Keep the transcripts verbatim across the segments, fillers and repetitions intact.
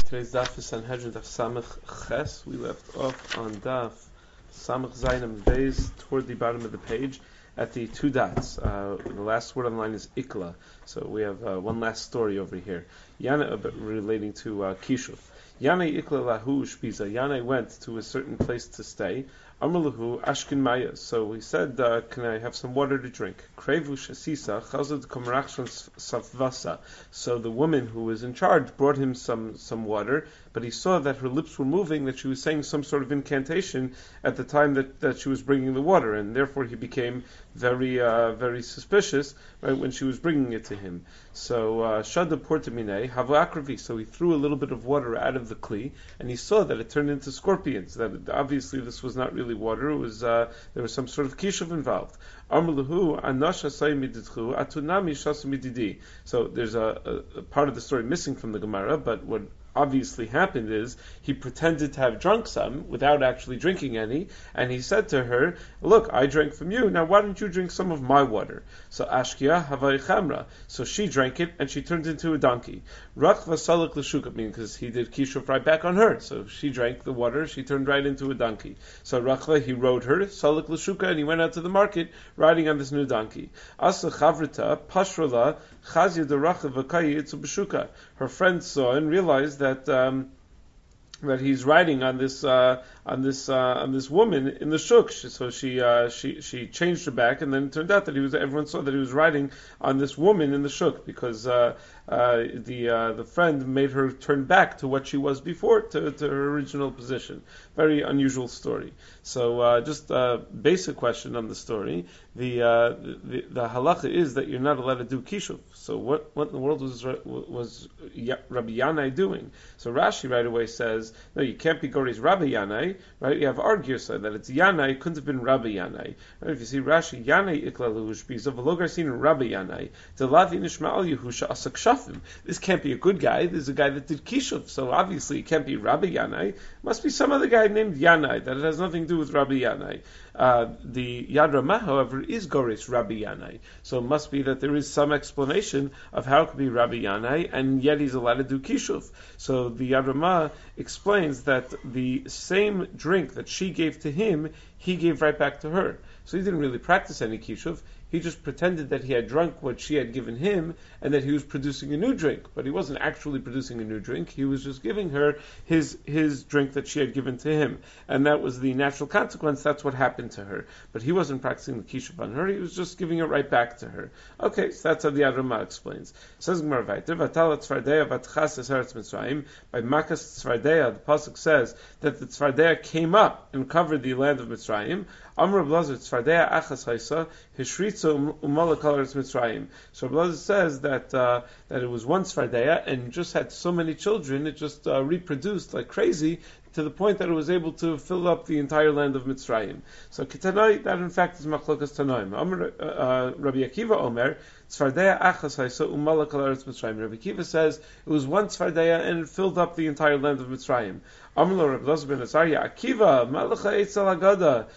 Today's daf is Sanhedrin Daf Samach Ches. We left off on daf Samach Zainam Beis toward the bottom of the page at the two dots. Uh, the last word on the line is Ikla. So we have uh, one last story over here. Yana uh, relating to uh, Kishuv. Yana Ikla Lahu Shpiza. Yana went to a certain place to stay. Amrlahu Ashkin Maya. So he said, uh, "Can I have some water to drink?" Krevu Shasisa Chazad Komrachshon Savvasa. So the woman who was in charge brought him some some water, but he saw that her lips were moving, that she was saying some sort of incantation at the time that, that she was bringing the water, and therefore he became very uh, very suspicious right when she was bringing it to him. So Shada Portamine Havakravi. So he threw a little bit of water out of the kli, and he saw that it turned into scorpions. That it, obviously this was not really water; it was uh, there was some sort of kishuv involved. Amrlahu Anasha Saymiditchu Atunami Shasamididi. So there's a, a, a part of the story missing from the Gemara, but what obviously happened is he pretended to have drunk some without actually drinking any, and he said to her, "Look, I drank from you, now why don't you drink some of my water?" So Ashkia Havai Chamra. So she drank it and she turned into a donkey. Rachva Salak L'Shuka, meaning because he did Kishuv right back on her. So she drank the water, she turned right into a donkey. So Rachva, he rode her, Salak L'Shuka, and he went out to the market riding on this new donkey. Asa Chavrita, Pashrala, Chazia de Rachav Vakayi Itzu B'Shuka. Her friend saw and realized that that um, that he's riding on this uh, on this uh, on this woman in the shuk. So she uh, she she changed her back, and then it turned out that he was everyone saw that he was riding on this woman in the shuk because uh, uh, the uh, the friend made her turn back to what she was before, to, to her original position. Very unusual story. So uh, just a basic question on the story. The, uh, the the halacha is that you're not allowed to do kishuv. So what what in the world was was Rabbi Yanai doing? So Rashi right away says, no, you can't be Gori's Rabbi Yanai, right? You have argues that it's Yanai, it couldn't have been Rabbi Yanai. Right? If you see Rashi, Yanai iklalu shpiza v'logar sin Rabbi Yanai delati nishma'al Yehusha asak shafim. This can't be a good guy. This is a guy that did kishuv. So obviously it can't be Rabbi Yanai. It must be some other guy named Yanai. That it has nothing to do with Rabbi Yanai. Uh, the Yad Ramah, however, is Goris Rabbi Yanai. So it must be that there is some explanation of how it could be Rabbi Yanai, and yet he's allowed to do kishuv. So the Yad Ramah explains that the same drink that she gave to him, he gave right back to her. So he didn't really practice any kishuv. He just pretended that he had drunk what she had given him and that he was producing a new drink. But he wasn't actually producing a new drink. He was just giving her his his drink that she had given to him. And that was the natural consequence. That's what happened to her. But he wasn't practicing the kishuv on her. He was just giving it right back to her. Okay, so that's how the Yad Ramah explains. Says Gemara Vayter, Vatala Tzvardeya Vatchas Eretz Mitzrayim. By Makas Tzvardeya, the pasuk says that the Tzvardeya came up and covered the land of Mitzrayim. Amr Blazer Tzvardeya Achas Haisa Hishritza Umalak Eretz Mitzrayim. So Blazer says that uh, that it was one Tzvardeya and just had so many children, it just uh, reproduced like crazy, to the point that it was able to fill up the entire land of Mitzrayim. So Kitanai, that in fact is Machlokas Tanoim. Uh, Rabbi Akiva Omer, Tzvardeya Achas Haisa Umalak Eretz Mitzrayim. Rabbi Akiva says it was one Tzvardeya and it filled up the entire land of Mitzrayim. Amr Rabbi Lazar ben Azariah, Akiva, Malacha Eitzel Agada,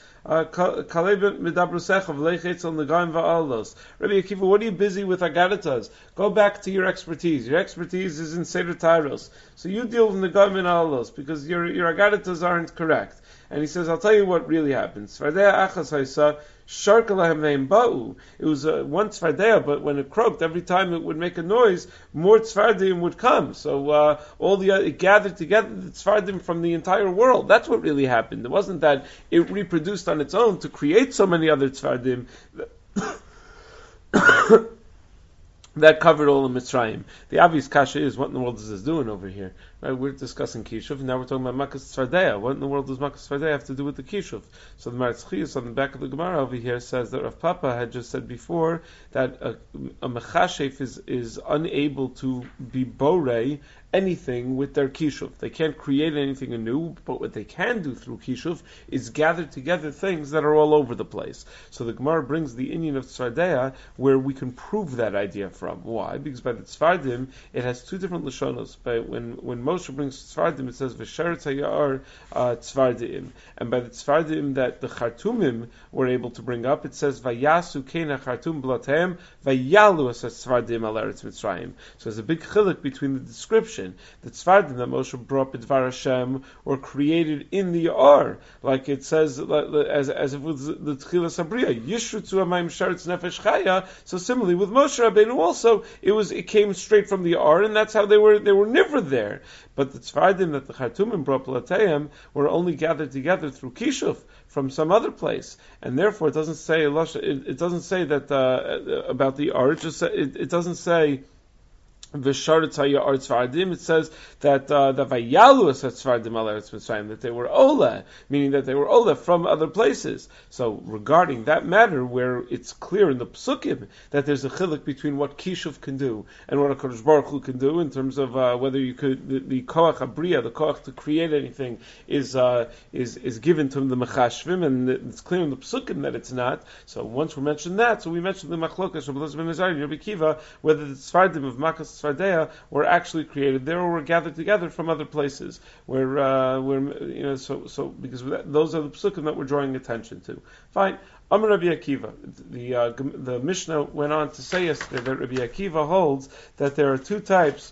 Kaleb Midabrusecha, V'leich Eitzel Nagaim Va'alos. Rabbi Akiva, what are you busy with Agadatas? Go back to your expertise. Your expertise is in Seder Tyros. So you deal with Nagaim and Alos, because your, your Agadatas aren't correct. And he says, I'll tell you what really happened. Tzvardeya Achas Haisa, Sharkalahem Veim Ba'u. It was uh, one Tzvardeya, but when it croaked, every time it would make a noise, more Tzvardim would come. So uh, all the uh, it gathered together the Tzvardim from the entire world. That's what really happened. It wasn't that it reproduced on its own to create so many other Tzvardim that covered all of Mitzrayim. The obvious kasha is, what in the world is this doing over here? Right? We're discussing Kishuv, and now we're talking about Makas Tzvardeya. What in the world does Makas Tzvardeya have to do with the Kishuv? So the Maratz Chiyus on the back of the Gemara over here says that Rav Papa had just said before that a, a Mechashef is, is unable to be Borei anything with their Kishuv. They can't create anything anew, but what they can do through Kishuv is gather together things that are all over the place. So the Gemara brings the inyan of Tzvardeya where we can prove that idea from. Why? Because by the Tzvardim, it has two different Lashonos. By when, when Moshe brings Tzvardim, it says V'sheretz hayar Tzvardim. And by the Tzvardim that the Chartumim were able to bring up, it says Vayasu Kena Chartum Blatem Vayalu as Tzvardim al Eretz Mitzrayim. So there's a big chiluk between the description tradition. The Tzfardim that Moshe brought B'dvar Hashem were created in the Ar, like it says, as, as if it was the Tchilas Habriya, Yishrutzu Hamayim Sharetz Nefesh Chaya. So similarly with Moshe Rabbeinu also, it was it came straight from the Ar, and that's how they were they were never there. But the Tzfardim that the Chartumim brought Plateim were only gathered together through Kishuf from some other place, and therefore it doesn't say it, it doesn't say that uh, about the Ar. It just it, it doesn't say V'sharetz haya ar tzvardim. It says that uh, that vayalu es tzvardim al eretz Mitzrayim, that they were ola, meaning that they were ola from other places. So regarding that matter, where it's clear in the psukim that there's a chiluk between what Kishuv can do and what a Kodesh Baruch Hu can do in terms of uh, whether you could the, the koach habriya, the koach to create anything, is uh, is is given to the mechashvim, and it's clear in the psukim that it's not. So once we mentioned that, so we mentioned the machlokas of Elazar ben Azariah and Rabbi Kiva, whether the tzvardim of Makas Tzvardeya were actually created there or were gathered together from other places. Where, uh, where you know, so so because that, those are the psukim that we're drawing attention to. Fine. Amar Rabbi Akiva. The uh, the Mishnah went on to say yesterday that Rabbi Akiva holds that there are two types.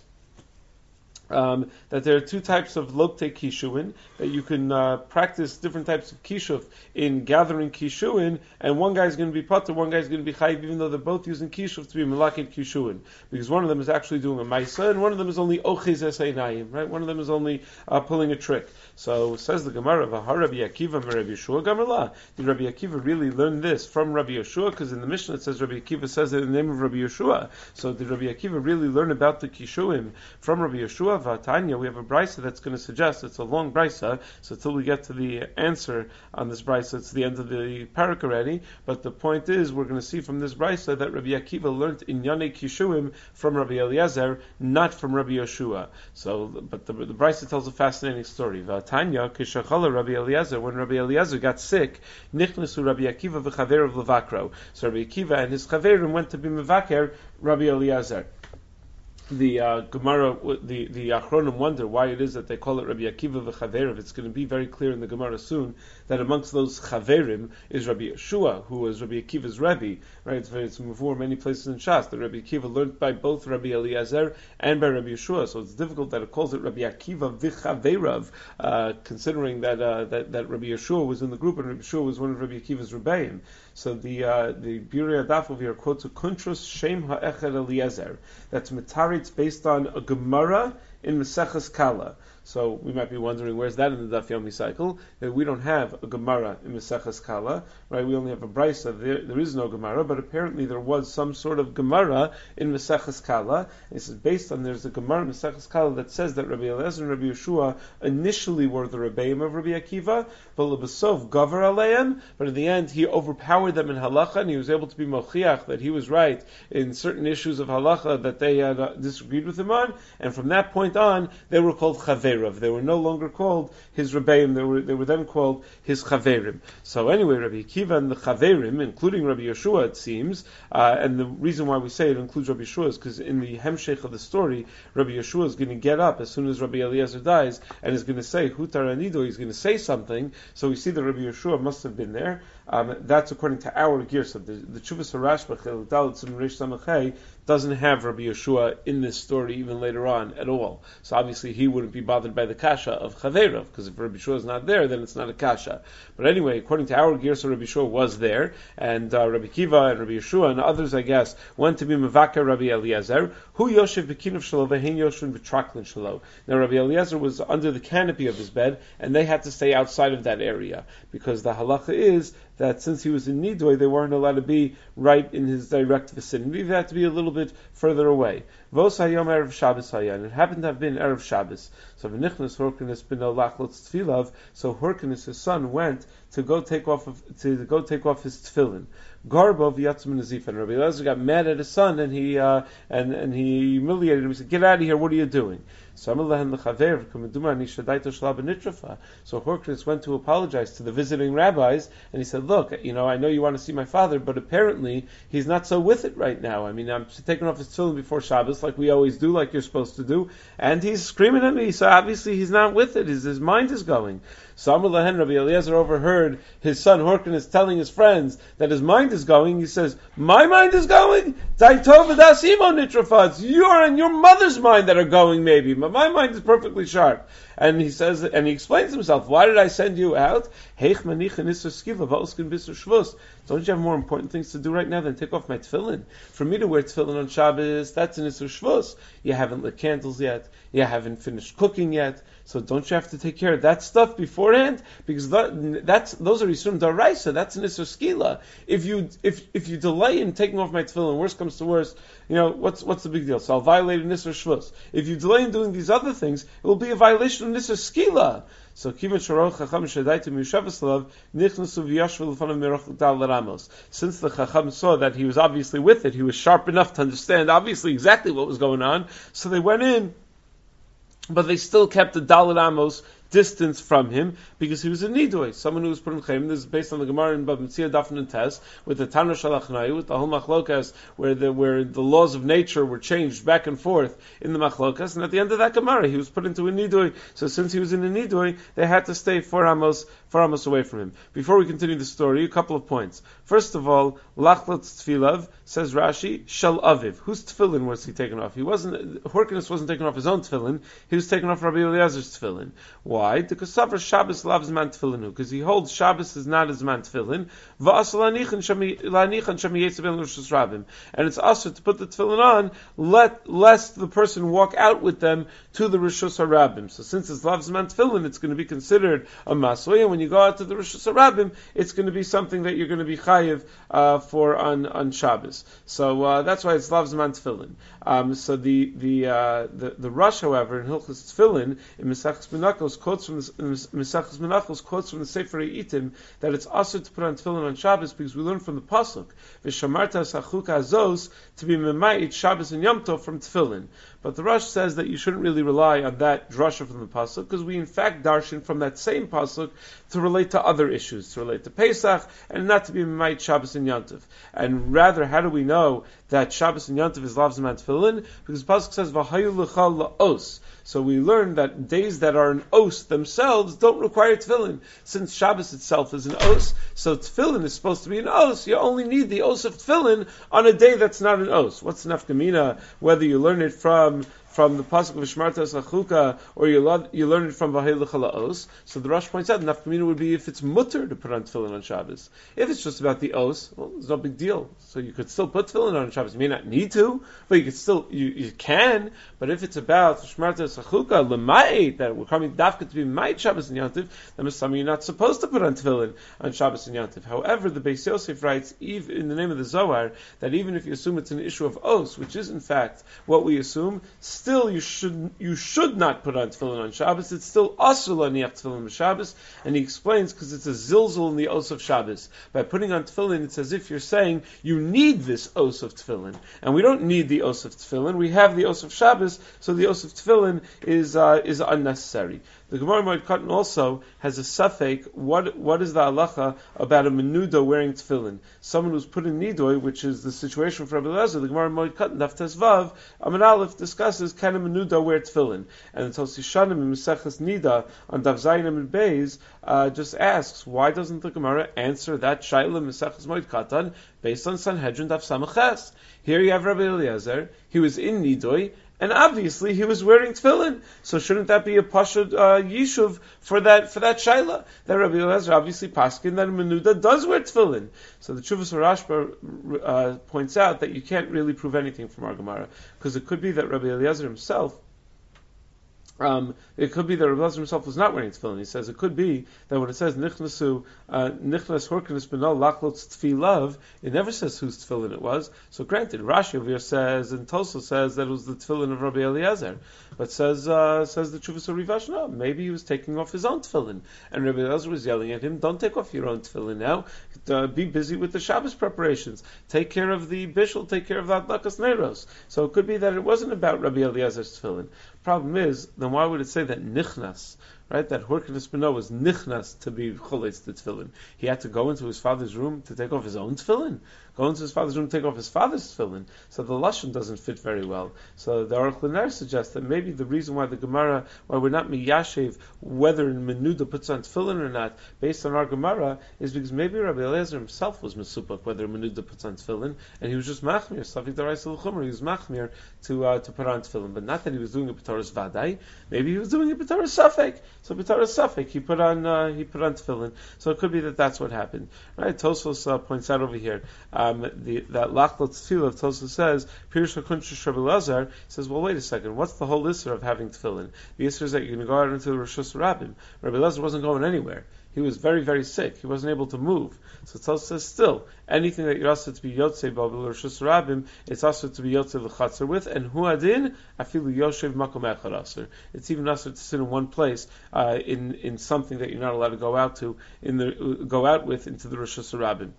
Um, that there are two types of lokte kishuin, that you can uh, practice different types of kishuv in gathering kishuin, and one guy is going to be pater, one guy is going to be chayiv, even though they're both using kishuv to be melakid kishuin, because one of them is actually doing a maisa, and one of them is only ochiz eseinayim, right? One of them is only uh, pulling a trick. So says the Gemara, V'har Rabbi Akiva me Rabbi Yeshua Gamerla. Did Rabbi Akiva really learn this from Rabbi Yeshua? Because in the Mishnah it says Rabbi Akiva says it in the name of Rabbi Yeshua. So did Rabbi Akiva really learn about the kishuim from Rabbi Yeshua? V'atanya, we have a brisa that's going to suggest, it's a long brisa, so until we get to the answer on this brisa, it's the end of the parak already, but the point is, we're going to see from this brisa that Rabbi Akiva learned in Yanei Kishuim from Rabbi Eliezer, not from Rabbi Yeshua. So, but the, the brisa tells a fascinating story. V'atanya, kishachala Rabbi Eliezer, when Rabbi Eliezer got sick, nichnesu Rabbi Akiva v'chaver of Levakro. So Rabbi Akiva and his chaverim went to be mevaker Rabbi Eliezer. The uh, Gemara, the the Achronim wonder why it is that they call it Rabbi Akiva v'chaverim. It's going to be very clear in the Gemara soon that amongst those chaverim is Rabbi Yeshua, who was Rabbi Akiva's Rebbe. Right? It's, it's before many places in Shas that Rabbi Akiva learned by both Rabbi Eliezer and by Rabbi Yeshua. So it's difficult that it calls it Rabbi Akiva v'chaverav, uh, considering that, uh, that that Rabbi Yeshua was in the group and Rabbi Yeshua was one of Rabbi Akiva's Rebbeim. So the uh, the Birei Adaf over here quotes a Kuntros Shem Ha'echad Eliezer. That's Matari. It's based on a Gemara in Maseches Kala. So we might be wondering, where's that in the Daf Yomi cycle? That we don't have a Gemara in Maseches Kala, right? We only have a Brisa. There, there is no Gemara, but apparently there was some sort of Gemara in Maseches Kala. And this is based on, there's a Gemara in Maseches Kala that says that Rabbi Eliezer and Rabbi Yeshua initially were the Rebbeim of Rabbi Akiva, but Lebesov Gavar Aleim, but in the end he overpowered them in Halacha, and he was able to be Mochiach that he was right in certain issues of Halacha that they had uh, disagreed with him on, and from that point on, they were called Chaver. They were no longer called his Rebbeim, they were, they were then called his Chaverim. So anyway, Rabbi Akiva and the Chaverim, including Rabbi Yeshua, it seems, uh, and the reason why we say it includes Rabbi Yeshua is because in the Hemshech of the story, Rabbi Yeshua is going to get up as soon as Rabbi Eliezer dies, and is going to say, Hutar Anido, he's going to say something, so we see that Rabbi Yeshua must have been there. Um, that's according to our Girsa. The, the Chuvas HaRashba, Dalit Sim Reish Samachei, doesn't have Rabbi Yeshua in this story even later on at all. So obviously he wouldn't be bothered by the kasha of Chaverav, because if Rabbi Yeshua is not there, then it's not a kasha. But anyway, according to our Girsa, Rabbi Yeshua was there, and uh, Rabbi Kiva and Rabbi Yeshua and others, I guess, went to be Mevaka Rabbi Eliezer, Hu Yoshev B'Kinav Shalo V'Hein Yoshev B'Traklin Shalo. Now Rabbi Eliezer was under the canopy of his bed, and they had to stay outside of that area, because the halacha is that since he was in Nidoy, they weren't allowed to be right in his direct vicinity. They had to be a little bit further away. Vos hayom erev Shabbos hayan. And it happened to have been erev Shabbos. So v'nichnas Horkenes ben Lachlotz tfilav. So Horkenes, his son, went to go take off of, to go take off his tefillin. Garbo v'yatzim nazif. And Rabbi Eliezer got mad at his son, and he uh, and and he humiliated him. He said, "Get out of here! What are you doing?" So Horkenes went to apologize to the visiting rabbis, and he said, "Look, you know, I know you want to see my father, but apparently he's not so with it right now. I mean, I'm taking off his tefillin before Shabbos, like we always do, like you're supposed to do, and he's screaming at me. So obviously he's not with it. His, his mind is going." So Amar Lahen, Rabbi Eliezer overheard his son Horkenes telling his friends that his mind is going. He says, "My mind is going? It's your and your mother's mind that are going, maybe. but my mind is perfectly sharp. And he says, and he explains himself, why did I send you out? Don't you have more important things to do right now than take off my tefillin? For me to wear tefillin on Shabbos, that's an Isur Shvus. You haven't lit candles yet. You haven't finished cooking yet. So don't you have to take care of that stuff beforehand? Because that, that's those are Yisurim Daraisa. That's an Isur Skila. If you if if you delay in taking off my tefillin, worst comes to worst, you know what's what's the big deal? So I'll violate an Isur Shvus. If you delay in doing these other things, it will be a violation of Isur Skila. So kivan sharoch chacham shadaitim yushavasalav nichnasu v'yashvu l'fanav merach dal ramos. Since the chacham saw that he was obviously with it, he was sharp enough to understand obviously exactly what was going on. So they went in, but they still kept the Dalet Amos distance from him because he was a nidui, someone who was put in chayim. This is based on the Gemara in Bab Metzia Dafn and Tes with the Tana Shalachnayu, with the whole machlokas where the where the laws of nature were changed back and forth in the machlokas, and at the end of that Gemara he was put into a nidui. So since he was in a nidui, they had to stay four amos four amos away from him. Before we continue the story, a couple of points. First of all, Lachlat Tfilav, says Rashi, Shel Aviv. Whose tefillin was he taken off? He wasn't. Horkinus wasn't taken off his own tefillin. He was taken off Rabbi Eliezer's tefillin. Why? Because Safar Shabbos loves man tefillinu. Because he holds Shabbos is not his man tefillin. And it's also to put the tefillin on, let lest the person walk out with them to the Rishus Harabim. So since it's loves man tefillin, it's going to be considered a masoi. And when you go out to the Rishus Harabim, it's going to be something that you're going to be chayiv uh, for on on Shabbos. So uh, that's why it's loves man tefillin. Um, so the the, uh, the the Rush, however, in Hilchos Tefillin in Mesachos Menachos quotes from the Mesachos Menachos quotes from the Sefer Itim that it's also to put on tefillin on Shabbos because we learn from the pasuk v'shamarta sachuka azos to be memayit Shabbos and Yom Tov from tefillin. But the Rush says that you shouldn't really rely on that drasha from the pasuk because we in fact darshan from that same pasuk to relate to other issues, to relate to Pesach and not to be memayit Shabbos and Yom Tov. And rather, how do we know that Shabbos and Yom Tov is lavs man tefillin? Because the pasuk says v'hayu l'cha la'os. So we learn that days that are an os themselves don't require tefillin. Since Shabbos itself is an os, so tefillin is supposed to be an os. You only need the os of tefillin on a day that's not an os. What's nafkamina? Whether you learn it from from the pasuk of Shmarta Sachuka, or you, lo- you learn it from Vahei L'Chalaos. So the Rosh points out, nafkamina would be if it's mutter to put on tefillin on Shabbos. If it's just about the os, well, it's no big deal. So you could still put tefillin on Shabbos. You may not need to, but you could still, you, you can. But if it's about Shmarta Sachuka, L'ma'it, that we're coming dafka to be Ma'it Shabbos and Yantiv, then it's something you're not supposed to put on tefillin on Shabbos and Yantiv. However, the Beis Yosef writes, even in the name of the Zohar, that even if you assume it's an issue of os, which is in fact what we assume, still you should you should not put on tefillin on Shabbos. It's still asur laniach tefillin on Shabbos, and he explains because it's a zilzul in the os of Shabbos. By putting on tefillin, it's as if you're saying you need this os of tefillin, and we don't need the os of tefillin. We have the os of Shabbos, so the os of tefillin is uh, is unnecessary. The Gemara Moed Katan also has a suffix. What what is the halacha about a menuda wearing tefillin? Someone who's put in nidoi, which is the situation for Rabbi Eliezer. The Gemara Moed Katan Daf Tes Vav Amud Aleph discusses can a menuda wear tefillin, and the Tosis Shanim in Maseches Nida on Daf Zayin and Beis uh, just asks why doesn't the Gemara answer that shaila Maseches Moed Katan based on Sanhedrin Daf Samachas? Here you have Rabbi Eliezer. He was in nidoi. And obviously he was wearing tefillin, so shouldn't that be a pashut uh, yishuv for that for that shaila? That Rabbi Eliezer obviously paskin that menuda does wear tefillin. So the Tshuvas Rashba uh, points out that you can't really prove anything from our Gemara because it could be that Rabbi Eliezer himself. Um, it could be that Rabbi Eliezer himself was not wearing tefillin. He says it could be that when it says nichnasu nichnas horkenis benol lachlot tfilav, it never says whose tefillin it was. So granted, Rashi over here says and Tosa says that it was the tefillin of Rabbi Eliezer, but says uh, says the Tshuvas Rivash, no, maybe he was taking off his own tefillin, and Rabbi Eliezer was yelling at him, "Don't take off your own tefillin now. Uh, be busy with the Shabbos preparations. Take care of the bishul. Take care of the adlakas neiros." So it could be that it wasn't about Rabbi Eliezer's tefillin. Problem is, then why would it say that nichnas right? That Horkenes Beno was nichnas to be choletz the tefillin. He had to go into his father's room to take off his own tefillin. Go into his father's room to take off his father's tefillin. So the lashon doesn't fit very well. So the Aruch LaNer suggests that maybe the reason why the Gemara, why we're not miyashev whether Menuda puts on tefillin or not, based on our Gemara, is because maybe Rabbi Eliezer himself was mesupak whether Menuda puts on tefillin, and he was just machmir, Safik Daraisa L'Chumra, he was machmir to uh, to put on tefillin, but not that he was doing it b'toras vadai. Maybe he was doing it b'toras safek. So b'toras safek, he put on uh, he put on tefillin. So it could be that that's what happened. Right? Tosfos uh, points out over here um, the, that lachlot tefillah. Tosfos says Pirush HaKuntrish Rabbi Elazar says, well, wait a second. What's the whole issur of having tefillin? The issur is that you're going to go out into the Rishus Rabbim. Rabbi Elazar wasn't going anywhere. He was very, very sick. He wasn't able to move. So Tosfos says, still, anything that you're asked to be yotzei b'abil Rishus Rabbim, it's asked to be yotzei l'chatzer with, and hu adin afilu yoshev makom echad aser. It's even asked to sit in one place uh, in in something that you're not allowed to go out to in the go out with into the Rishus Rabbim.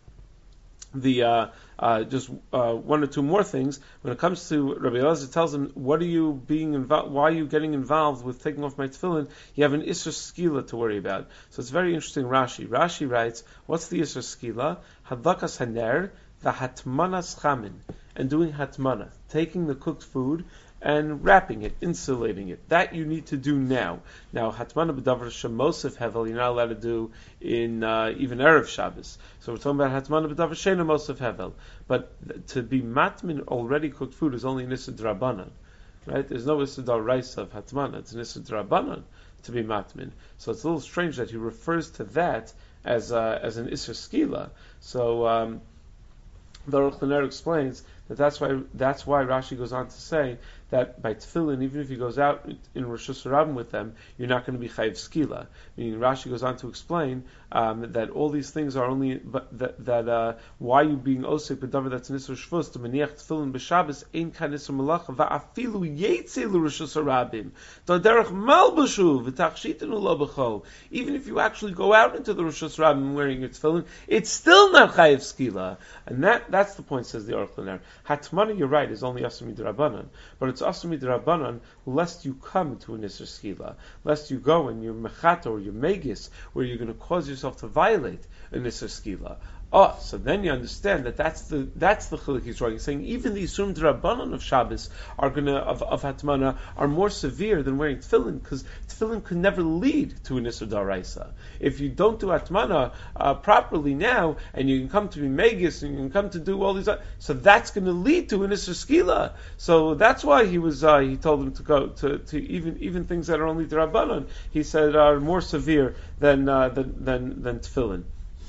The uh, uh, just uh, one or two more things. When it comes to Rabbi Elazar, tells him, "What are you being involved? Why are you getting involved with taking off my tefillin? You have an isser skila to worry about." So it's very interesting. Rashi, Rashi writes, "What's the isser skila? Hadlakas haner v'hatmanas chamin, and doing hatmana, taking the cooked food and wrapping it, insulating it. That you need to do now. Now, hatmana b'davar shemosif hevel, you're not allowed to do in uh, even Erev Shabbos. So we're talking about hatmana b'davar shena mosif hevel. But th- to be matmin already cooked food is only an issur drabanan, right? There's no issur daraisa of hatmana. It's an issur drabanan to be matmin. So it's a little strange that he refers to that as uh, as an issur skila. So um, the Aruch LaNer explains that that's why that's why Rashi goes on to say that by tefillin, even if he goes out in Rishus Rabbim with them, you're not going to be chayiv skila. Meaning Rashi goes on to explain um, that all these things are only, but that, that uh, why you being osik b'davar that's an isur shvus to maniach tefillin b'Shabbos ein kan isur malacha va'afilu yetze l'Rishus Rabbim d'derech malbashu v'tachshitenu lo b'chol. Even if you actually go out into the Rishus Rabbim wearing your tefillin, it's still not chayiv skila. And that that's the point, says the Aruch LaNer. Hatmana, you're right, is only asur midrabanan, but it's asur midrabanan lest you come to an isur skila, lest you go and you're mechata or you're megis, where you're going to cause yourself to violate an isur skila. Oh, so then you understand that that's the that's the chiluk he's drawing. He's saying even the isurim drabanan of Shabbos are gonna of, of hatmana are more severe than wearing tefillin, because tefillin could never lead to an isur daraisa. If you don't do hatmana uh, properly now, and you can come to be megis and you can come to do all these, so that's going to lead to an isur skila. So that's why he was uh, he told them to go to, to even even things that are only drabanan. He said are more severe than uh, than than than tefillin.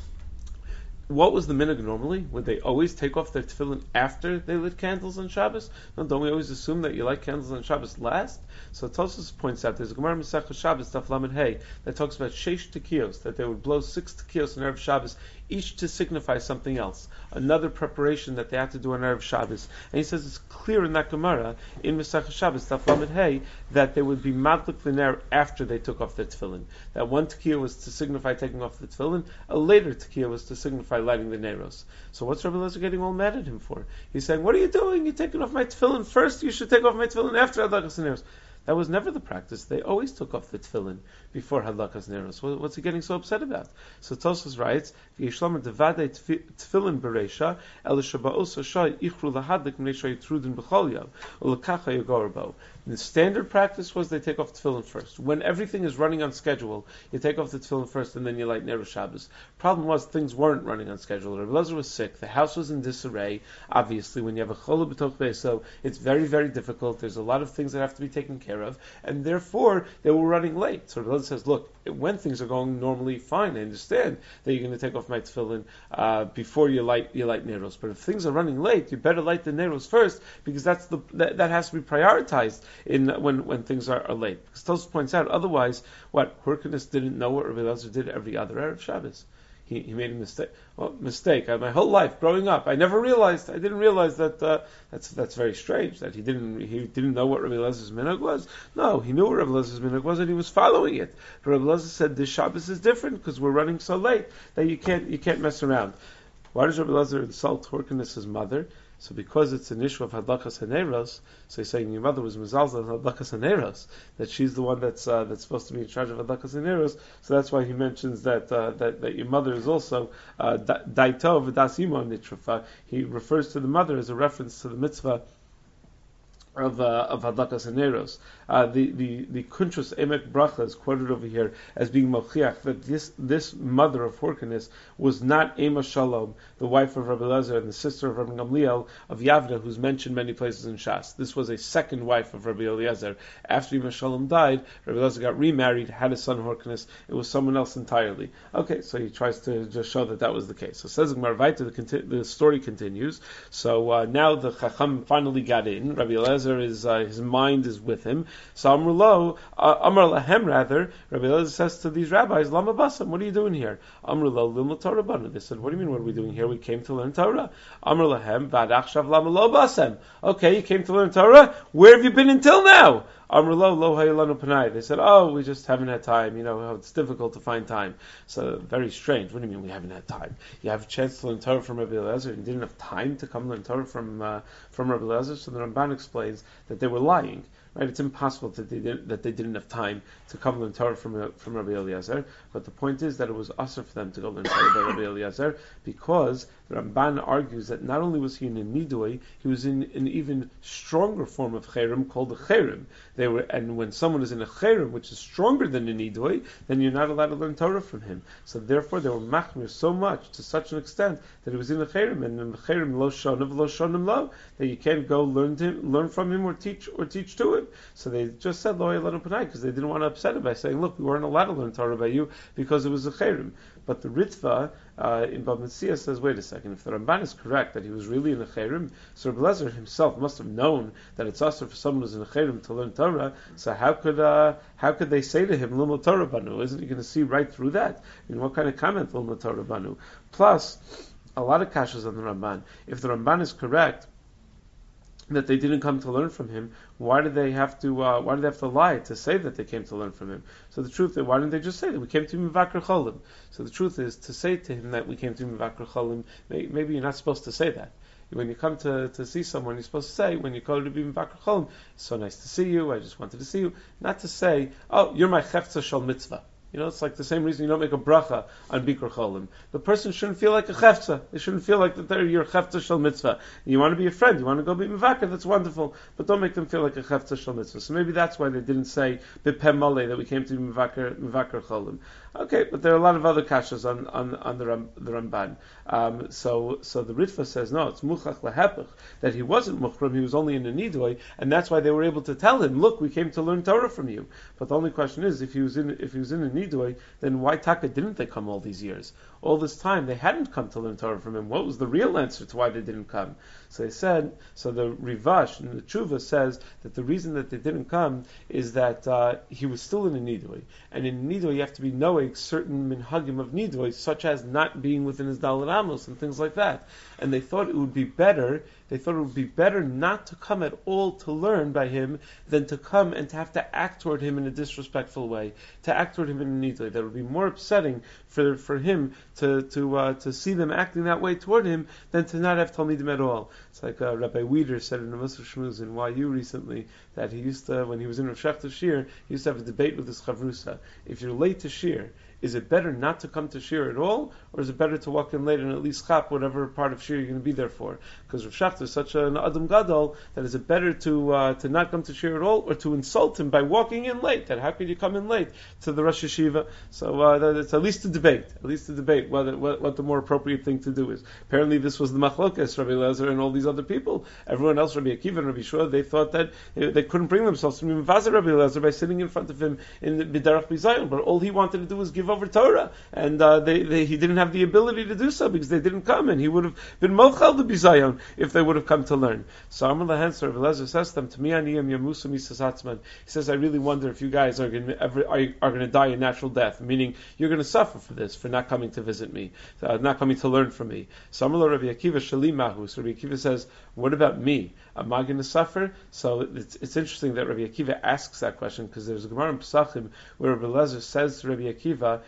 What was the minhag normally? Would they always take off their tefillin after they lit candles on Shabbos? No, don't we always assume that you light candles on Shabbos last? So Tosfos points out there's a Gemara Masechah Shabbos Daf Lamed Hey that talks about sheish tekiyos, that they would blow six tekiyos on Erev Shabbos, each to signify something else, another preparation that they had to do on Erev Shabbos. And he says it's clear in that Gemara in Masechah Shabbos Daf Lamed Hey that they would be madlik l'ner after they took off their tefillin. That one tekiyah was to signify taking off the tefillin, a later tekiyah was to signify lighting the neros. So what's Rabbi Elazar getting all mad at him for? He's saying, what are you doing? You're taking off my tefillin first, you should take off my tefillin after Hadlakas Neros. That was never the practice. They always took off the tefillin before Hadlakas Neros. What's he getting so upset about? So Tosfos writes, V'yishlam devadei tefillin bereisha, el shaba'os hashay ichru lahadlik mnei shayitrudin b'chol yom, u'lekacha yagorbo. The standard practice was they take off tefillin first. When everything is running on schedule, you take off the tefillin first and then you light Ner Shabbos. Problem was things weren't running on schedule. Rabbi Elazar was sick. The house was in disarray. Obviously, when you have a chola b'toch beso, it's very, very difficult. There's a lot of things that have to be taken care of, and therefore they were running late. So Rabbi Elazar says, "Look, when things are going normally fine, I understand that you're going to take off my tefillin uh, before you light you light neros. But if things are running late, you better light the neros first, because that's the that, that has to be prioritized in when, when things are, are late." Because Tosfos points out, otherwise, what Hyrcanus didn't know what Rabbi Elazar did every other Erev Shabbos. He, he made a mistake. Well, mistake. I, my whole life growing up, I never realized. I didn't realize that. Uh, that's that's very strange. That he didn't he didn't know what Rabbi Elazar's minhag was. No, he knew what Rabbi Elazar's minhag was, and he was following it. But Rabbi Elazar said this Shabbos is different because we're running so late that you can't you can't mess around. Why does Rabbi Elazar insult Hyrcanus' mother? So because it's an issue of hadlakas haneros, so he's saying your mother was mezalzel hadlakas haneros, that she's the one that's uh, that's supposed to be in charge of hadlakas haneros. So that's why he mentions that uh, that that your mother is also daito v'das imo nitrafa. He refers to the mother as a reference to the mitzvah of uh, of hadlakas haneros. Uh, the the the Kuntrus Emek Bracha is quoted over here as being mochiach that this this mother of Horkinus was not Ema Shalom, the wife of Rabbi Eliezer and the sister of Rabbi Gamliel of Yavna, who's mentioned many places in Shas. This was a second wife of Rabbi Eliezer. After Ema Shalom died, Rabbi Eliezer got remarried, had a son Horkinus. It was someone else entirely. Okay, so he tries to just show that that was the case. So says Gemara Vayta, the, conti- the story continues. So uh, now the Chacham finally got in. Rabbi Eliezer is uh, his mind is with him. So Amar Lo, uh, Amar Lahem rather, Rabbi Eliezer says to these rabbis, Lama Basam, what are you doing here? Amar Lo, Lilma Torah Banu. They said, what do you mean, what are we doing here? We came to learn Torah. Amar Lahem, Vadachshav Lama Lo Basam. Okay, you came to learn Torah? Where have you been until now? Amar Lo, Lo Hayalanu Panai. They said, oh, we just haven't had time. You know, it's difficult to find time. So, very strange. What do you mean we haven't had time? You have a chance to learn Torah from Rabbi Eliezer and didn't have time to come learn Torah from uh, from Rabbi Eliezer? So the Ramban explains that they were lying. Right? It's impossible that they didn't, that they didn't have time to come learn Torah from from Rabbi Eliezer. But the point is that it was usher for them to go learn Torah by Rabbi Eliezer, because the Ramban argues that not only was he in a nidui, he was in an even stronger form of cherem called a cherem. They were, and when someone is in a cherem, which is stronger than a nidui, then you're not allowed to learn Torah from him. So therefore, they were machmir so much to such an extent that he was in a cherem, and in the cherem lo shonav lo shonim lo, that you can't go learn to him, learn from him or teach or teach to him. So they just said lo yelanu panai because they didn't want to upset him by saying, look, we weren't allowed to learn Torah by you because it was a cherem. But the Ritva uh, in Bab Metzia says, wait a second, if the Ramban is correct that he was really in a cherem, so Rabbi Eliezer himself must have known that it's also for someone who's in a cherem to learn Torah. So how could uh, how could they say to him, Lilmod Torah Banu? Isn't he going to see right through that? I mean, what kind of comment, Lilmod Torah Banu? Plus, a lot of kashas on the Ramban. If the Ramban is correct that they didn't come to learn from him, why did they have to? Uh, why did they have to lie to say that they came to learn from him? So the truth is, why didn't they just say that we came to Mivakar Cholim? So the truth is to say to him that we came to Mivakar Cholim. Maybe you're not supposed to say that. When you come to, to see someone, you're supposed to say, when you call to be Mivakar Cholim, it's so nice to see you. I just wanted to see you. Not to say, oh, you're my chefza shal mitzvah. You know, it's like the same reason you don't make a bracha on Bikkur Cholim. The person shouldn't feel like a chefza. They shouldn't feel like that they're your chefza shel mitzvah. You want to be a friend, you want to go be mivakar, that's wonderful. But don't make them feel like a chefza shel mitzvah. So maybe that's why they didn't say b'pem maleh that we came to be mivakar, mivakar Cholim. Okay, but there are a lot of other kashas on on, on the, Ram, the Ramban. Um, so so the Ritva says no, it's muchach lahepech, that he wasn't muchram, he was only in a nidui, and that's why they were able to tell him, look, we came to learn Torah from you. But the only question is, if he was in if he was in a nidui, then why taka didn't they come all these years? All this time they hadn't come to learn Torah from him. What was the real answer to why they didn't come? So they said, so the Rivash and the Tshuva says that the reason that they didn't come is that uh, he was still in a nidui, and in a nidui you have to be knowing certain minhagim of nidui, such as not being within his daled amos and things like that. And they thought it would be better. They thought it would be better not to come at all to learn by him than to come and to have to act toward him in a disrespectful way, to act toward him in a nidui. That would be more upsetting for for him to to uh, to see them acting that way toward him than to not have talmidim at all. It's like uh, Rabbi Weider said in the Musaf Shmuz in Y U recently that he used to, when he was in Rav Shechter's shir, he used to have a debate with his chavrusa. If you're late to shir, is it better not to come to shir at all, or is it better to walk in late and at least chap whatever part of shir you're going to be there for? Because Rav Shachter is such an adam gadol that is it better to uh, to not come to shir at all, or to insult him by walking in late? That how could you come in late to the Rosh Yeshiva? So uh, that it's at least a debate, at least a debate whether what, what the more appropriate thing to do is. Apparently, this was the machlokas, Rabbi Eliezer and all these other people. Everyone else, Rabbi Akiva and Rabbi Shua, they thought that they, they couldn't bring themselves to be mevazeh Rabbi Eliezer by sitting in front of him in the B'derach B'Zion, but all he wanted to do was give over Torah, and uh, they, they, he didn't have the ability to do so because they didn't come, and he would have been mochel the B'Zion if they would have come to learn. So Amar Lahen, Rabbi Eliezer says to them, to me aniyam yamusu misas hatzman. He says, I really wonder if you guys are going to ever are, are going to die a natural death, meaning you're going to suffer for this, for not coming to visit me, uh, not coming to learn from me. So Amar Rabbi Akiva shalimahu. So Rabbi Akiva says, what about me? Am I going to suffer? So it's, it's interesting that Rabbi Akiva asks that question, because there's a Gemara in Pesachim where Rabbi Eliezer says to Rabbi Akiva,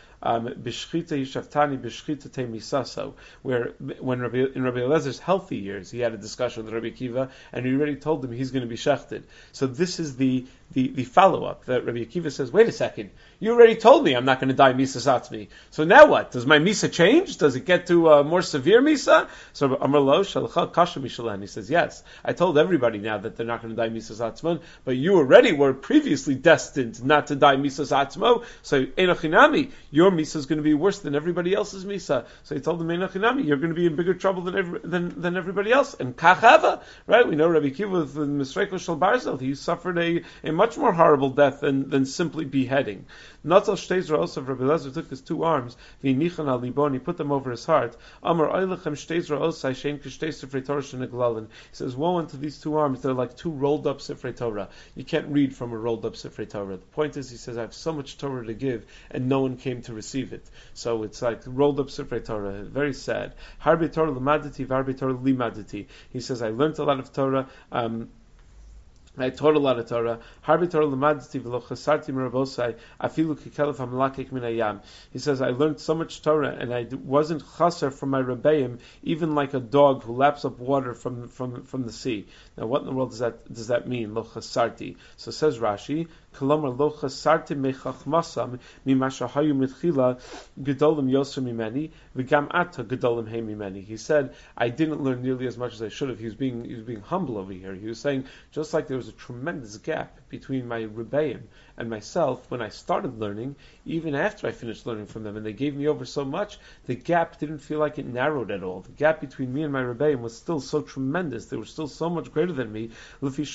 B'shchita yishavtani b'shchita te misaso, where when Rabbi, in Rabbi Eliezer's healthy years, he had a discussion with Rabbi Akiva, and he already told him he's going to be shechted. So this is the the, the follow-up that Rabbi Akiva says, wait a second, you already told me I'm not going to die Misa Satzmi. So now what? Does my Misa change? Does it get to a more severe Misa? So Amar Lo, Shalcha Kasha Mishalan. He says, yes, I told everybody now that they're not going to die Misa Satzman, but you already were previously destined not to die Misa Satzmo, so Einochinami, your Misa is going to be worse than everybody else's Misa. So he told them, Einochinami, you're going to be in bigger trouble than every, than, than everybody else. And Kachava, right? We know Rabbi Akiva with the Misreiko Shel Barzel, he suffered a, a much more horrible death than, than simply beheading. Natal Shtezra also, Rabbi Lezer took his two arms, V'nichan al libon, he put them over his heart. Amar Oilechem Shtezra also, Shein Kishtei Sifrei Torah Sheneglalin. He says, woe unto these two arms, they're like two rolled up Sifrei Torah. You can't read from a rolled up Sifrei Torah. The point is, he says, I have so much Torah to give, and no one came to receive it. So it's like rolled up Sifrei Torah. Very sad. Harbe Torah Lamadati, Varbe Torah Limadati. He says, I learned a lot of Torah, um, I taught a lot of Torah. Harbi Torah l'madti v'lo chasarti m'rabosai afilu kikelef hamalakik min hayam. He says, I learned so much Torah and I wasn't chaser from my rebbeim, even like a dog who laps up water from from from the sea. Now, what in the world does that does that mean? Lo chasarti. So says Rashi, Kolomar lo chasarti mechachmasam mimashahayu mitchila gedolim yoser mimeni v'gam ata gedolim hey mimeni. He said, I didn't learn nearly as much as I should have. He was being he was being humble over here. He was saying, just like there was a tremendous gap between my rebbeim and myself when I started learning, even after I finished learning from them, and they gave me over so much, the gap didn't feel like it narrowed at all. The gap between me and my rebbeim was still so tremendous. They were still so much greater than me. Because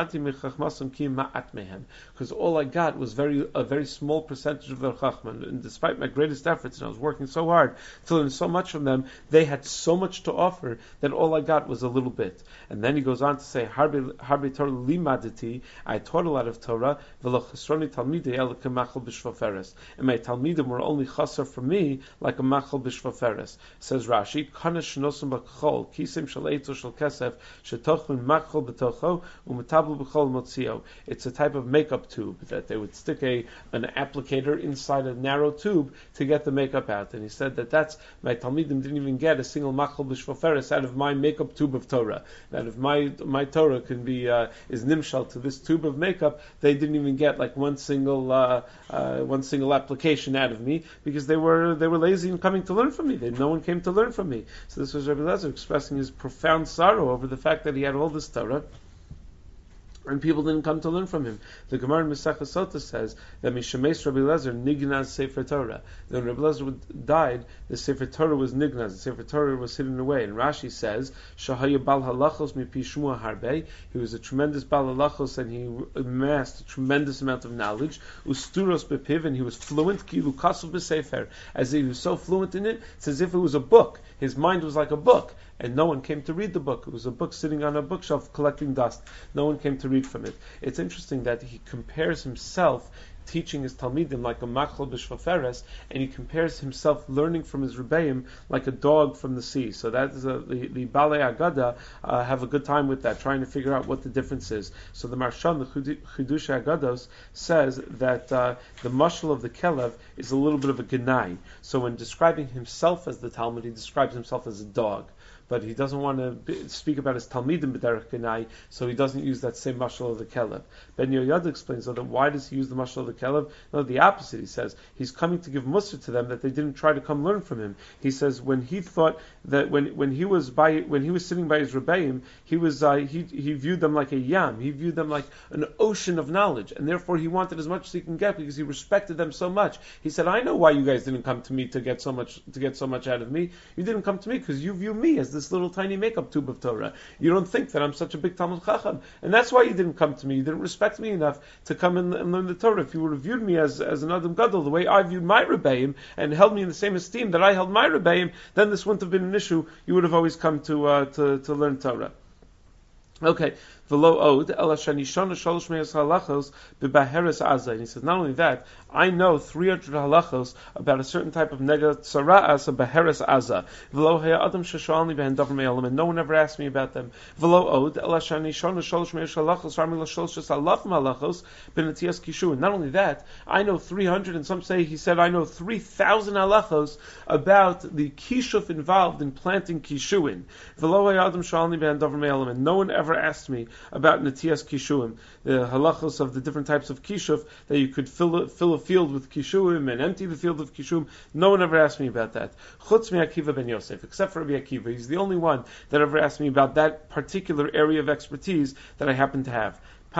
all I got was very a very small percentage of their chachman, and despite my greatest efforts, and I was working so hard to learn so much from them, they had so much to offer that all I got was a little bit. And then he goes on to say, Harbi Torah limadati, I taught a lot of Torah, and my talmidim were only chaser for me like a machal b'shvaferes. Says Rashi, kana shnosum b'chol kisim shel eitzo shel kesef shetochun machal b'tocho u'metabel b'chol motzio. It's a type of makeup tube that they would stick a an applicator inside a narrow tube to get the makeup out. And he said that that's my talmidim didn't even get a single machal b'shvaferes out of my makeup tube of Torah. That if my my Torah can be uh, is nimshal to this tube of makeup, they didn't even get like one single uh, uh, one single application out of me because they were they were lazy in coming to learn from me. They, no one came to learn from me. So this was Rabbi Lezer expressing his profound sorrow over the fact that he had all this Torah and people didn't come to learn from him. The Gemara in Masechah Sota says that Mishameis Rabbi Lezer nignaz Sefer Torah. When Rabbi Lezer died, the Sefer Torah was nignaz. The Sefer Torah was hidden away. And Rashi says, Shahaya Bal Halachos mipi Shmuah Harbe. He was a tremendous Bal Halachos and he amassed a tremendous amount of knowledge. Usturos bepiv, and he was fluent. Kilu Kasul b'Sefer, as he was so fluent in it, it's as if it was a book. His mind was like a book, and no one came to read the book. It was a book sitting on a bookshelf collecting dust. No one came to read from it. It's interesting that he compares himself teaching his talmidim like a machal b'shvaferes, and he compares himself learning from his rebbeim like a dog from the sea. So that is a, the the Balei Agada uh, have a good time with that, trying to figure out what the difference is. So the Marshan, the Chidush Agados, says that uh, the mashal of the kelev is a little bit of a genai. So when describing himself as the Talmud, he describes himself as a dog. But he doesn't want to be, speak about his talmidim b'derech genai, so he doesn't use that same mashal of the kelev. Ben Yoyad explains, so that why does he use the mashal of the kelev? No, the opposite. He says he's coming to give mussar to them that they didn't try to come learn from him. He says when he thought that when when he was by when he was sitting by his rebbeim, he was uh, he he viewed them like a yam. He viewed them like an ocean of knowledge, and therefore he wanted as much as he can get because he respected them so much. He said, I know why you guys didn't come to me to get so much to get so much out of me. You didn't come to me because you view me as this little tiny makeup tube of Torah. You don't think that I'm such a big Talmud Chacham, and that's why you didn't come to me. You didn't respect me enough to come and, and learn the Torah. If you would have viewed me as, as an Adam Gadol, the way I viewed my Rebbeim, and held me in the same esteem that I held my Rebbeim, then this wouldn't have been an issue. You would have always come to uh, to, to learn Torah. Okay, V'lo od ela shani shana shalosh me'as halachos b'baheres aza. And he says, not only that, I know three hundred halachos about a certain type of nega tzara'as of baheres aza. V'lo haya adam sheshalni behen davar me'olam, and no one ever asked me about them. V'lo od ela shani shana shalosh me'as halachos rami l'shalosh alaf halachos b'netias kishuin. Not only that, I know three hundred, and some say he said I know three thousand halachos about the kishuf involved in planting kishuin. V'lo haya adam shalni behen davar me'olam, and no one ever asked me about netias kishuim, the halachos of the different types of kishuf that you could fill a, fill a field with kishuim and empty the field of kishuim. No one ever asked me about that. Chutz mi Akiva ben Yosef, except for Rabbi Akiva. He's the only one that ever asked me about that particular area of expertise that I happen to have.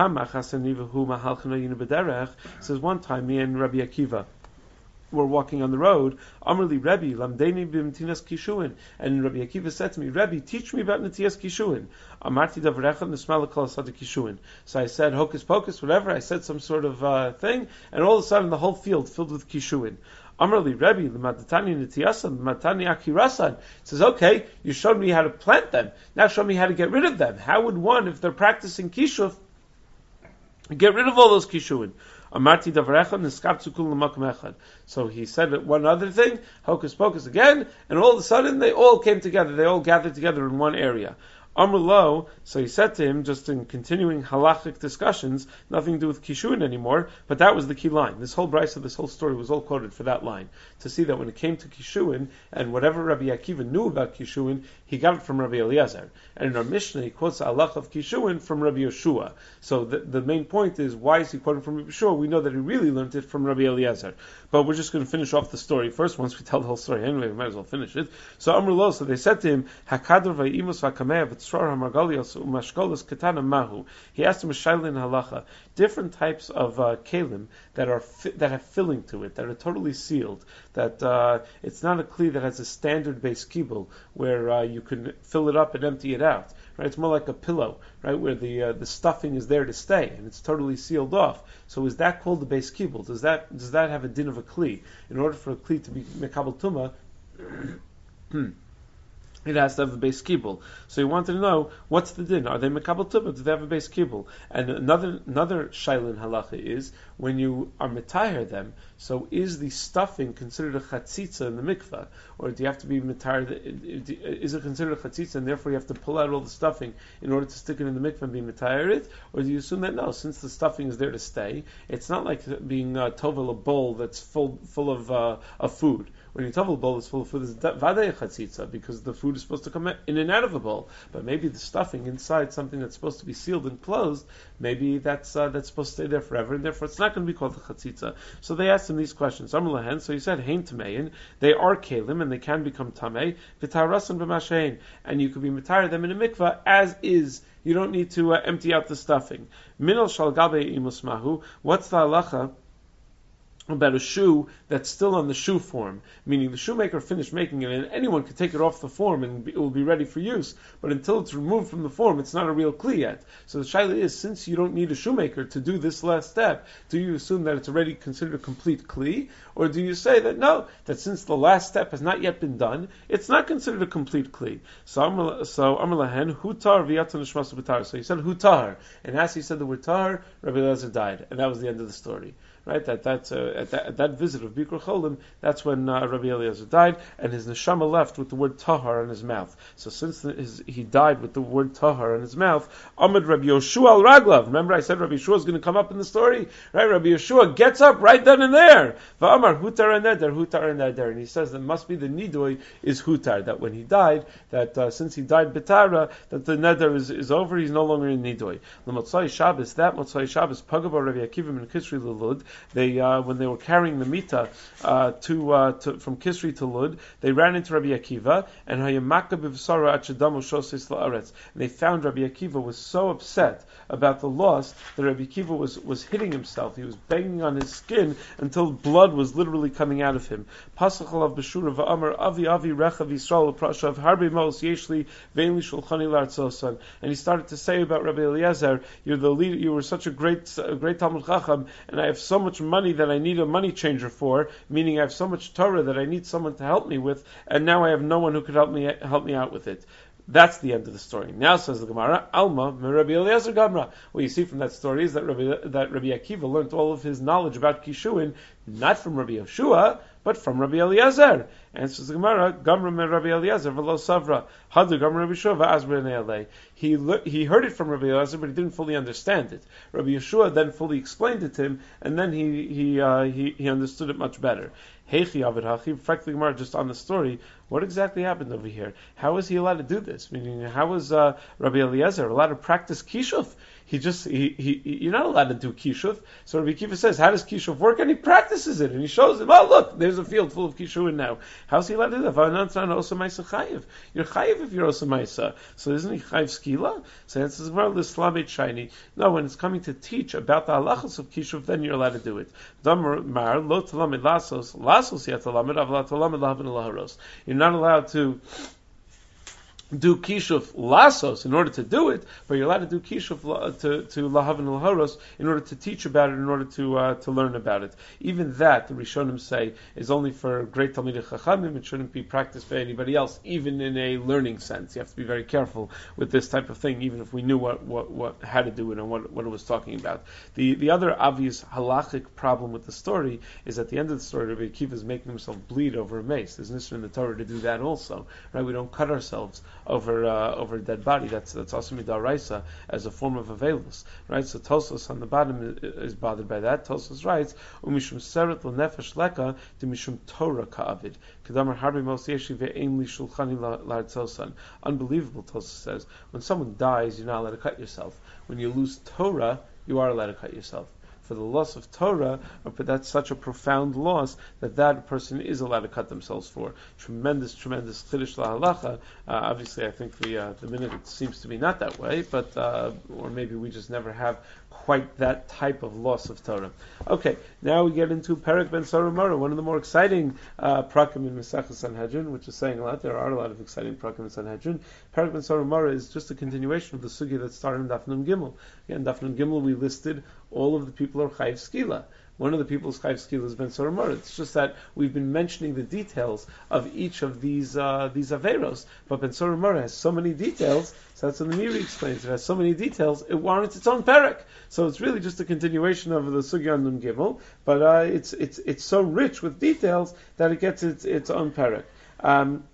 Says one time, me and Rabbi Akiva were walking on the road. Amrli Rebbe, lamdeni b'mtinas kishuin, and Rabbi Akiva said to me, Rebbe, teach me about netias kishuin. Amarti davrecha nismal kol asad kishuin. So I said hocus pocus, whatever. I said some sort of uh, thing, and all of a sudden the whole field filled with kishuin. Amrli Rebbe, l'madatani netiasan, l'matani akirasan. Says, okay, you showed me how to plant them. Now show me how to get rid of them. How would one, if they're practicing kishuf, get rid of all those kishuin? Amarti davrecha niskaptu kul l'makom echad. So he said one other thing, hocus pocus again, and all of a sudden they all came together. They all gathered together in one area. Amr lo, so he said to him, just in continuing halachic discussions, nothing to do with kishuin anymore, but that was the key line. This whole brisa, this whole story was all quoted for that line, to see that when it came to kishuin, and whatever Rabbi Akiva knew about kishuin, he got it from Rabbi Eliezer. And in our Mishnah, he quotes the halach of kishuin from Rabbi Yeshua. So the, the main point is, why is he quoting from Rabbi Yeshua? We know that he really learned it from Rabbi Eliezer. But we're just going to finish off the story first, once we tell the whole story. Anyway, we might as well finish it. So Amr lo, so they said to him, Hakadr v'imos v'kamev he asked him a shaila in halacha, different types of uh, kelim that are fi- that have filling to it, that are totally sealed, that uh, it's not a kli that has a standard base kibul where uh, you can fill it up and empty it out. Right? It's more like a pillow, right, where the uh, the stuffing is there to stay and it's totally sealed off. So is that called the base kibul? Does that does that have a din of a kli? In order for a kli to be mekabel tuma, it has to have a base kibul. So he wanted to know, what's the din? Are they mekabel tuma? Do they have a base kibul? And another another shaila in halacha is, when you are metayer them, so is the stuffing considered a chatzitza in the mikveh? Or do you have to be metayer, is it considered a chatzitza and therefore you have to pull out all the stuffing in order to stick it in the mikveh and be metayer it? Or do you assume that no, since the stuffing is there to stay, it's not like being uh, tovel a bowl that's full full of, uh, of food. When you tovel a bowl that's full of food, it's vadei chatzitza, because the food is supposed to come in and out of the bowl. But maybe the stuffing inside something that's supposed to be sealed and closed, maybe that's uh, that's supposed to stay there forever, and therefore it's not going to be called a chatzitza. So they asked him these questions. So he said, Hein tamein, they are kelim and they can become tamei, v'tarasan b'mashein, and you could be mitayar them in a mikvah as is. You don't need to uh, empty out the stuffing. Minol shal gabe imus mahu. What's the halacha about a shoe that's still on the shoe form, meaning the shoemaker finished making it and anyone could take it off the form and it will be ready for use, but until it's removed from the form, it's not a real kli yet. So the shaila is, since you don't need a shoemaker to do this last step, do you assume that it's already considered a complete kli, or do you say that no, that since the last step has not yet been done, it's not considered a complete kli? So Amr so Amr lahen hutar v'yatan nishmasu b'tar. So he said hutar, and as he said the word tar, Rabbi Eliezer died, and that was the end of the story. Right, that that's uh, at, that, at that visit of Bikur Cholim, that's when uh, Rabbi Eliezer died, and his neshama left with the word tahar in his mouth. So since the, his, he died with the word tahar in his mouth, Amid Rabbi Yoshua al Raglav. Remember, I said Rabbi Yoshua is going to come up in the story, right? Rabbi Yoshua gets up right then and there. Va'amar hutar and neder, hutar and neder, and he says that must be the nidui is hutar. That when he died, that uh, since he died betara, that the neder is, is over. He's no longer in nidui. The Motzai Shabbos, that Motzai Shabbos, Pagaba Rabbi Akiva and Kisri Lulud. They, uh, when they were carrying the mita uh, to, uh, to from Kisri to Lud, they ran into Rabbi Akiva, and and they found Rabbi Akiva was so upset about the loss that Rabbi Akiva was, was hitting himself. He was banging on his skin until blood was literally coming out of him. And he started to say about Rabbi Eliezer, "You're the leader. You were such a great, a great Talmud Chacham, and I have so much money that I need a money changer for, meaning I have so much Torah that I need someone to help me with, and now I have no one who could help me help me out with it." That's the end of the story. Now says the Gemara, Alma Rabbi Eliezer Gamra. What you see from that story is that Rabbi, that Rabbi Akiva learned all of his knowledge about Kishuin not from Rabbi Yoshua, but from Rabbi Eliezer. Answers the Gemara, Gamra me Rabbi Eliezer v'lo savra. Hadu Gamra Rabbi Yeshua v'azber ne'alei. He he heard it from Rabbi Eliezer, but he didn't fully understand it. Rabbi Yeshua then fully explained it to him, and then he he uh, he, he understood it much better. Heichi Avid Hachi, frankly, Gemara, just on the story, what exactly happened over here? How was he allowed to do this? Meaning, how was uh, Rabbi Eliezer allowed to practice Kishuf? He just, he, he, you're not allowed to do Kishuf. So Rabbi Akiva says, how does Kishuf work? And he practices it, and he shows him, oh, look, there's a field full of Kishuin now. How's he allowed to do that? You're chayiv if you're osamaisa. So isn't he chayiv skila? So it says, well, l'slamet shiny. No, when it's coming to teach about the halachos of Kishuf, then you're allowed to do it. Damar mar lo talamed lasos, lasos yet talamed, avla talamed lahavin laharos. You're not allowed to do kishuf lasos in order to do it, but you're allowed to do kishuf la, to to lahavin laharos in order to teach about it, in order to uh, to learn about it. Even that, the Rishonim say, is only for great Talmidei Chachamim. It shouldn't be practiced by anybody else, even in a learning sense. You have to be very careful with this type of thing, even if we knew what, what, what how to do it and what what it was talking about. The the other obvious halachic problem with the story is at the end of the story, Rabbi Akiva is making himself bleed over a mace. There's an issue in the Torah to do that also, right? We don't cut ourselves over uh, over a dead body. That's that's also midaraisa as a form of avelus, right? So Tosfos on the bottom is, is bothered by that. Tosfos writes, "Umishum seret lenefesh leka de mishum Torah ka'avid kedamar harbi mos yeshi ve'ein li shulchani la'artzosan." Unbelievable, Tosfos says. When someone dies, you're not allowed to cut yourself. When you lose Torah, you are allowed to cut yourself. For the loss of Torah, but that's such a profound loss that that person is allowed to cut themselves for. Tremendous, tremendous chiddush lahalacha. Uh, obviously, I think the uh, the minute it seems to be not that way, but uh, or maybe we just never have quite that type of loss of Torah. Okay, now we get into Perek Ben Sorah, one of the more exciting uh, prakim in Masechus Sanhedrin, which is saying a lot. There are a lot of exciting prakim in Sanhedrin. Perek Ben Sorah is just a continuation of the sugya that started in Daf Nun Gimel. Again, Daf Nun Gimel, we listed all of the people who are chayiv skila. One of the people's chayiv skila is Ben Sorah. It's just that we've been mentioning the details of each of these uh, these averos, but Ben Sorah has so many details. So that's what the Miri explains. It has so many details, it warrants its own perek. So it's really just a continuation of the Sugya on Nun Gimel, but uh, it's it's it's so rich with details that it gets its its own perek. Um,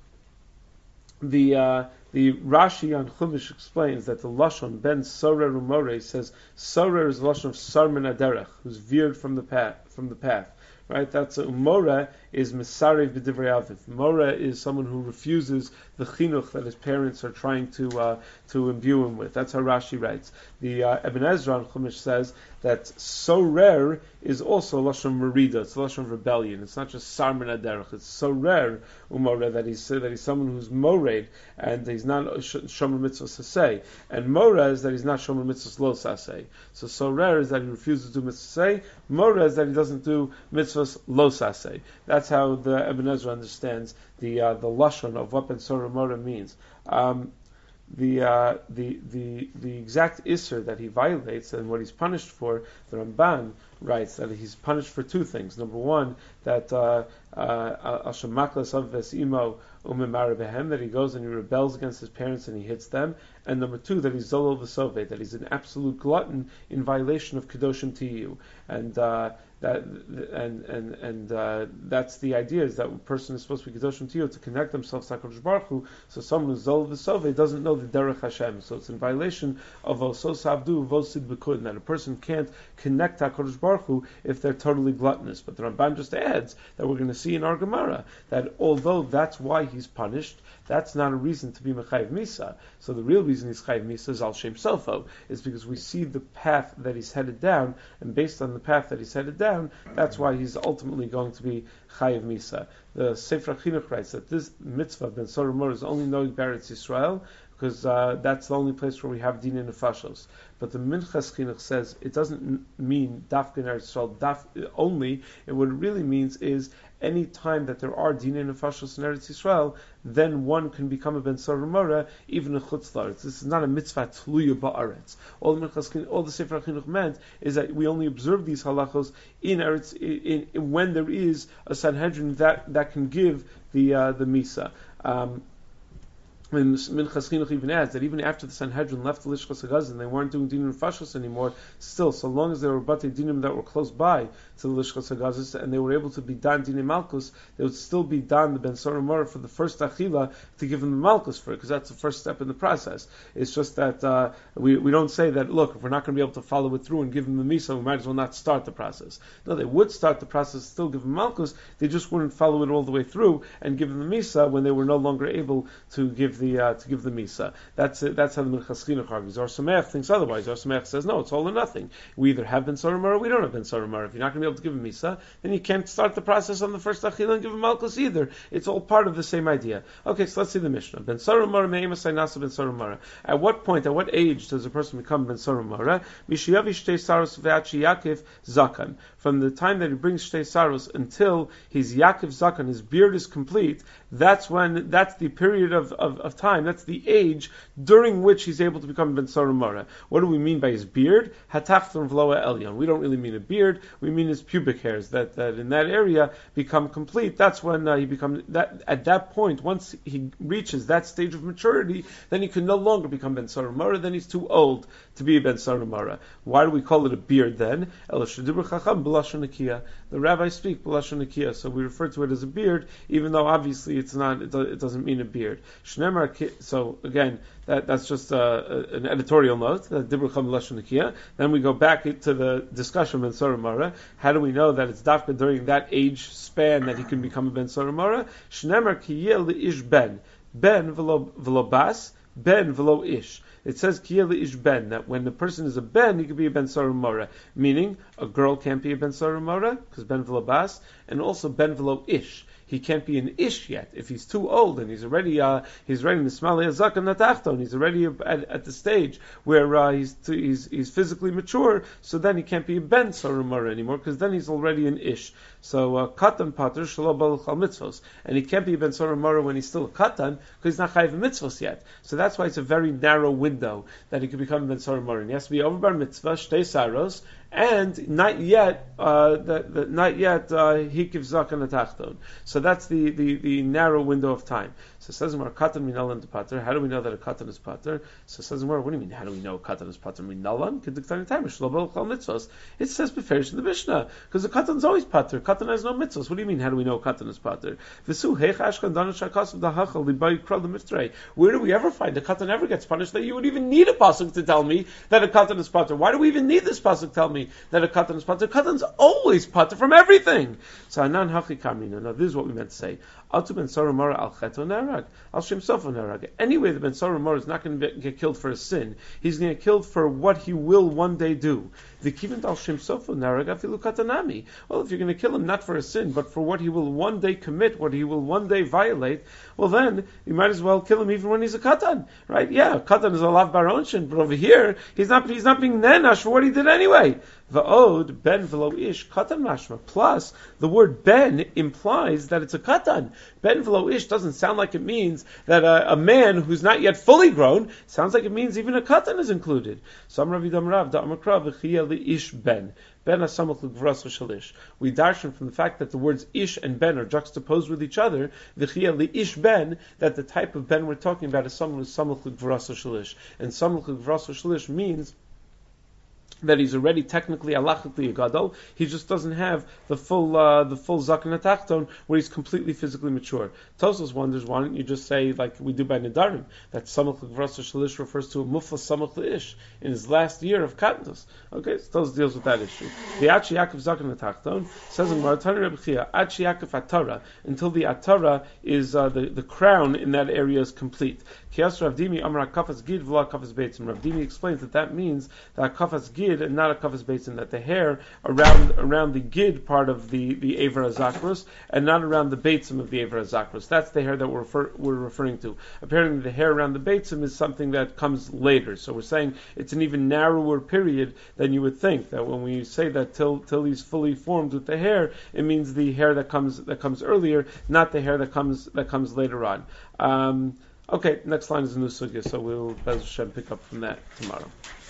the uh, the Rashi on Chumash explains that the lashon Ben Sorer Umore says Sorer is the lashon of Sarmin Aderech, who's veered from the path. From the path. Right, that's a umora is misarev b'divrei aviv. Mora is someone who refuses the chinuch that his parents are trying to uh, to imbue him with. That's how Rashi writes. The uh, Ibn Ezra on Chumash says that so rare is also lashon merida. It's a lashon of rebellion. It's not just sarmin aderech. It's so rare umora that he's that he's someone who's mored and he's not shomer mitzvah saseh. And mora is that he's not shomer mitzvah lo saseh. So so rare is that he refuses to do mitzvah saseh. Mora is that he doesn't do mitzvah lo saseh. That's how the Ibn Ezra understands the uh, the lashon of what Ben Sorah Mora means. Um, the uh, the the the exact isser that he violates and what he's punished for, the Ramban writes that he's punished for two things. Number one, that uh, uh, that he goes and he rebels against his parents and he hits them. And number two, that he's zolol v'soveh, that he's an absolute glutton in violation of kedoshim tiyu. And uh, that and and and uh, that's the idea, is that a person is supposed to be kedoshim tiyu to connect themselves to HaKadosh Baruch Hu. So someone who's zolol v'soveh doesn't know the derech Hashem. So it's in violation of osos avdu vosid b'kudin, that a person can't connect to HaKadosh Baruch Hu if they're totally gluttonous. But the Ramban just adds that we're going to see in our Gemara that although that's why he's punished, that's not a reason to be mechayiv misa. So the real reason he's chayiv misa is al shem sofo, is because we see the path that he's headed down, and based on the path that he's headed down, that's why he's ultimately going to be chayiv misa. The Sefer Chinuch writes that this mitzvah Ben Sorah Mora is only knowing Beretz Yisrael, because uh, that's the only place where we have din in nefashos. But the Minchas Chinuch says it doesn't mean daf in Eretz Yisrael daf only. And what it really means is any time that there are din in nefashos in Eretz Yisrael, then one can become a Ben Sorah Mora, even a chutz la'aretz. This is not a mitzvah tluya ba'aretz. All the Minchas Chinuch, all the Sefer Chinuch meant is that we only observe these halachos in Eretz in, in, when there is a Sanhedrin that that can give the uh, the misa. Um, And Minchas Chinuch even adds that even after the Sanhedrin left the Lishchas HaGazin, they weren't doing Dinim Fashos anymore. Still, so long as there were Batei Dinim that were close by to the Lishchas HaGazin, and they were able to be Dan Dinim Malkus, they would still be Dan the Ben Sora Mora for the first Achila to give them the Malkus for it, because that's the first step in the process. It's just that uh, we we don't say that, look, if we're not going to be able to follow it through and give them the Misa, we might as well not start the process. No, they would start the process, still give them Malkus, they just wouldn't follow it all the way through and give them the Misa when they were no longer able to give the uh, to give the Misa. That's it, that's how the Minchas Chinuch argues. Or Sameach thinks otherwise. Or Sameach says, no, it's all or nothing. We either have Ben Sora Mora or we don't have Ben Sora Mora. If you're not going to be able to give him Misa, then you can't start the process on the first Achila and give him Malkus either. It's all part of the same idea. Okay, so let's see the Mishnah. Ben Sora Mora me'emasai nasa Ben Sora Mora. At what point, at what age does a person become Ben Sora Mora? Mishiyavi shtei saros ve'achi Yaakov zakan. From the time that he brings shtei saros until his Yaakov zakan, his beard is complete, that's when, that's the period of, of, of time, that's the age during which he's able to become Ben Sora Mora. What do we mean by his beard? Hatachton v'loa elyon. We don't really mean a beard, we mean his pubic hairs, that, that in that area become complete. That's when uh, he becomes, that, at that point, once he reaches that stage of maturity, then he can no longer become Ben Sora Mora, then he's too old to be a Ben Sora Mora. Why do we call it a beard then? The rabbis speak b'lashon nekiya, so we refer to it as a beard, even though obviously it's not, it, do, it doesn't mean a beard. So again, that, that's just uh, an editorial note, that dibrucham b'lashon nekiya. Then we go back to the discussion of Ben Sora Mora. How do we know that it's dafka during that age span that he can become a Ben Sora Mora? Shnemer ki yeh li'ish ben, ben v'lo bas, ben v'lo ish. It says kiyeh ish ben, that when the person is a ben, he could be a Ben Sora Mora. Meaning, a girl can't be a Ben Sora Mora, because ben v'lo bas, and also ben v'lo ish. He can't be an ish yet. If he's too old and he's already uh, he's ready to smali zakan natachton, he's already at, at the stage where uh, he's, to, he's he's physically mature. So then he can't be a ben Sora Mora anymore, because then he's already an ish. So uh, katan pater shelo baruch al mitzvos, and he can't be a Ben Sora Mora when he's still a katan, because he's not chayiv mitzvos yet. So that's why it's a very narrow window that he could become a Ben Sora Mora. And he has to be over bar mitzvah, shtei saros, and not yet, uh, the, the, not yet uh, hikiv zakan atachton. So that's the, the, the narrow window of time. So it says more katan minalan to pater. How do we know that a katan is pater? So it says more. What do you mean? How do we know a katan is pater? Minalan kediktani time shlobel chal mitzvos. It says beferish in the Mishnah, because the katan is always pater. Katan has no mitzvos. What do you mean? How do we know a katan is pater? V'su heich ashkan danu shakasav dahachal libai kral l'miftray. Where do we ever find a katan ever gets punished that you would even need a pasuk to tell me that a katan is pater? Why do we even need this pasuk to tell me that a katan is pater? Katan's always pater from everything. So anan hachi kamina. Now this is what we meant to say. Atu ben Sora Mora al cheto nerag, al shem sofa nerag. Anyway, the ben Sora Mora is not going to get killed for a sin. He's going to get killed for what he will one day do. The kivin al shem sofa nerag afilu katanami. Well, if you're going to kill him not for a sin, but for what he will one day commit, what he will one day violate, well then you might as well kill him even when he's a katan, right? Yeah, katan is a lav baronshin, but over here he's not he's not being nenash for what he did anyway. Va'od ben v'lo ish katan mashma. Plus, the word ben implies that it's a katan. Ben v'lo ish doesn't sound like it means that a, a man who's not yet fully grown. It sounds like it means even a katan is included. Sam Rav Yidam Rav da'amakra v'chiyah li'ish ben. Ben asamach l'gvras v'shalish. We darshan from the fact that the words ish and ben are juxtaposed with each other, v'chiyah li'ish ben, that the type of ben we're talking about is someone who's samach l'gvras v'shalish. And samach l'gvras v'shalish means that he's already technically halachically a gadol. He just doesn't have the full uh, the full zaken atachton where he's completely physically mature. Tosfos wonders, why don't you just say like we do by nedarim, that samach l'gvras shalish refers to a muflas samach leish in his last year of katnus. Okay, so Tosfos deals with that issue. The Achi Yaakov zaken atachton says in Maratani Reb Chia, Achi Yaakov atara, until the atara is uh, the the crown in that area is complete. Kias Rav Dimi Amar Kafas Gid V'la Kafas Beitzim. Rav Dimi explains that that means that Kafas Gid and not a Kafas Beitzim, that the hair around around the Gid part of the the Aver Hazakros and not around the Beitzim of the Aver Hazakros. That's the hair that we're, refer, we're referring to. Apparently, the hair around the Beitzim is something that comes later. So we're saying it's an even narrower period than you would think. That when we say that till till he's fully formed with the hair, it means the hair that comes that comes earlier, not the hair that comes that comes later on. Um, Okay, next line is a new sugya, so we'll Bez Hashem pick up from that tomorrow.